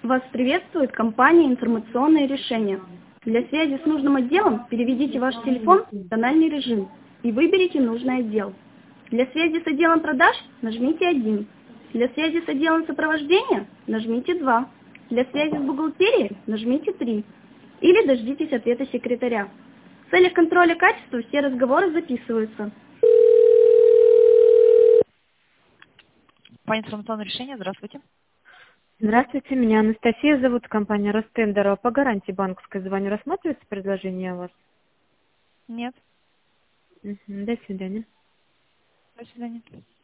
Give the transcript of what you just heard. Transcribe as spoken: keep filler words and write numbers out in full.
Вас приветствует компания «Информационные решения». Для связи с нужным отделом переведите ваш телефон в тональный режим и выберите нужный отдел. Для связи с отделом продаж нажмите один. Для связи с отделом сопровождения нажмите два. Для связи с бухгалтерией нажмите три. Или дождитесь ответа секретаря. В целях контроля качества все разговоры записываются. По информационному решению, здравствуйте. Здравствуйте, меня Анастасия зовут, компания Ростендер. По гарантии банковской звоню. Рассматривается предложение у вас? Нет. Мгм, до свидания. До свидания.